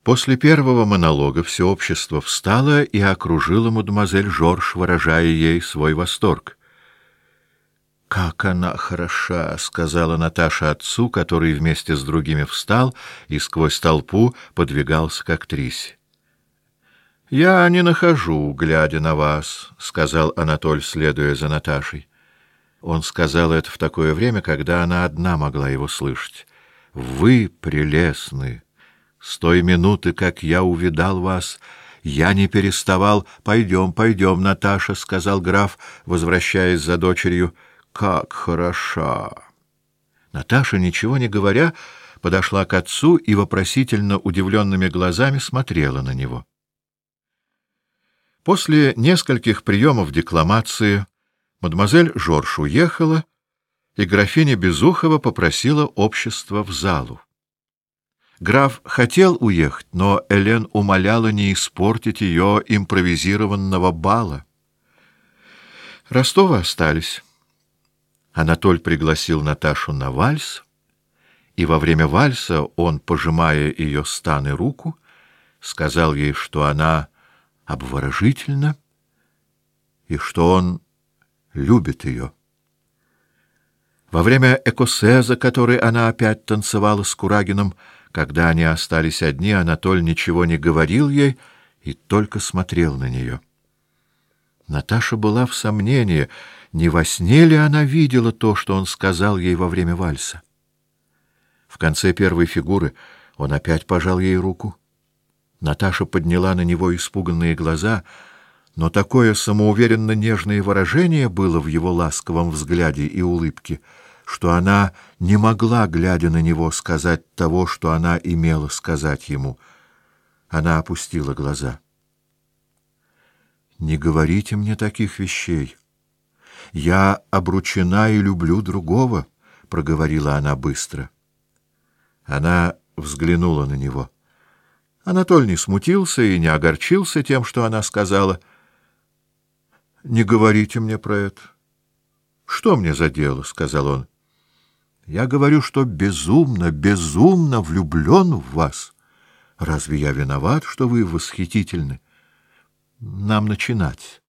После первого монолога все общество встало и окружило мадемуазель Жорж, выражая ей свой восторг. «Как она хороша!» — сказала Наташа отцу, который вместе с другими встал и сквозь толпу подвигался к актрисе. «Я не нахожу, глядя на вас», — сказал Анатоль, следуя за Наташей. Он сказал это в такое время, когда она одна могла его слышать. «Вы прелестны! С той минуты, как я увидал вас, я не переставал...» «Пойдем, пойдем, Наташа», — сказал граф, возвращаясь за дочерью. «Как хороша!» Наташа, ничего не говоря, подошла к отцу и вопросительно удивленными глазами смотрела на него. После нескольких приемов декламации мадемуазель Жорж уехала, и графиня Безухова попросила общества в залу. Граф хотел уехать, но Элен умоляла не испортить ее импровизированного бала. Ростовы остались. Анатоль пригласил Наташу на вальс, и во время вальса он, пожимая ее стан и руку, сказал ей, что она обворожительна и что он любит ее. Во время экосеза, который она опять танцевала с Курагиным, когда они остались одни, Анатоль ничего не говорил ей и только смотрел на нее. Наташа была в сомнении, не во сне ли она видела то, что он сказал ей во время вальса. В конце первой фигуры он опять пожал ей руку. Наташа подняла на него испуганные глаза, но такое самоуверенно нежное выражение было в его ласковом взгляде и улыбке, что она не могла, глядя на него, сказать того, что она имела сказать ему. Она опустила глаза. «Не говорите мне таких вещей. Я обручена и люблю другого», — проговорила она быстро. Она взглянула на него. Анатоль не смутился и не огорчился тем, что она сказала. «Не говорите мне про это». «Что мне за дело?» — сказал он. «Я говорю, что безумно, безумно влюблен в вас. Разве я виноват, что вы восхитительны? Нам начинать».